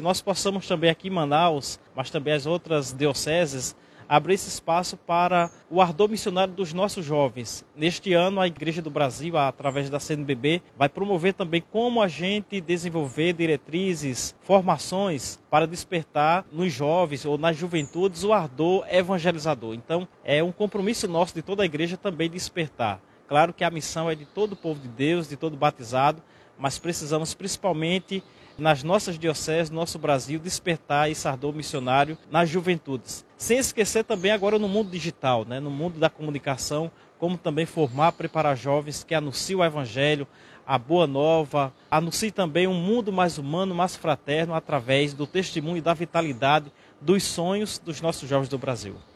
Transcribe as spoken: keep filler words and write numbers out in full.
que nós possamos também aqui em Manaus, mas também as outras dioceses, abrir esse espaço para o ardor missionário dos nossos jovens. Neste ano, a Igreja do Brasil, através da C N B B, vai promover também como a gente desenvolver diretrizes, formações para despertar nos jovens ou nas juventudes o ardor evangelizador. Então, é um compromisso nosso de toda a igreja também despertar. Claro que a missão é de todo o povo de Deus, de todo batizado, mas precisamos principalmente nas nossas dioceses, no nosso Brasil, despertar esse ardor missionário nas juventudes. Sem esquecer também agora no mundo digital, né? No mundo da comunicação, como também formar, preparar jovens que anunciam o Evangelho, a Boa Nova, anunciem também um mundo mais humano, mais fraterno, através do testemunho e da vitalidade dos sonhos dos nossos jovens do Brasil.